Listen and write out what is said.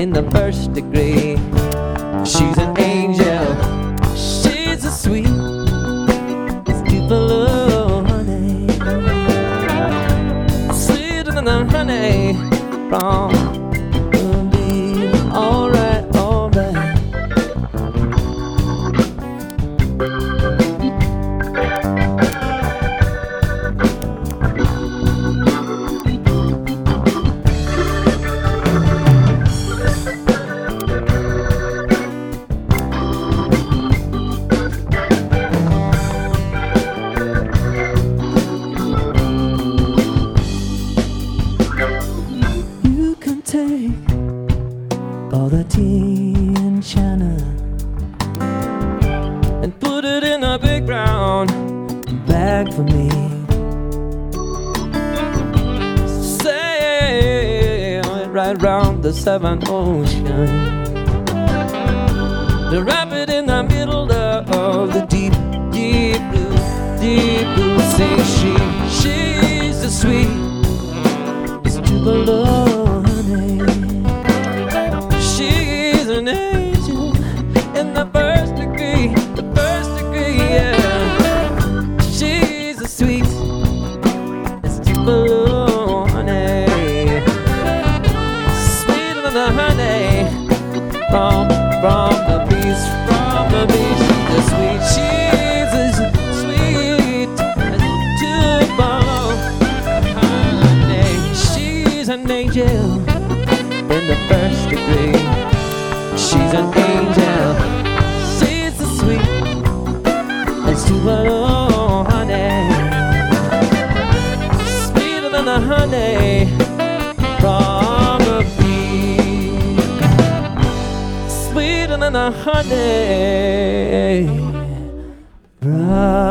in the first degree. She's an angel, she's a sweet, it's full of honey, sweeter than the honey from the bee. Alright, alright. Take all the tea and china and put it in a big brown bag for me. Sail it right round the seven oceans, to wrap it in the middle of the deep, deep blue, deep blue sea. She's the sweet, it's Tupelo. She's an angel in the first degree, yeah. She's a sweet, it's Tupelo honey, sweeter than the honey from the bees, from the bees. She's a sweet, she's as sweet as Tupelo honey. She's an angel in the first degree. She's an angel, she's the sweet, it's Tupelo honey, sweeter than the honey from the bee, sweeter than the honey from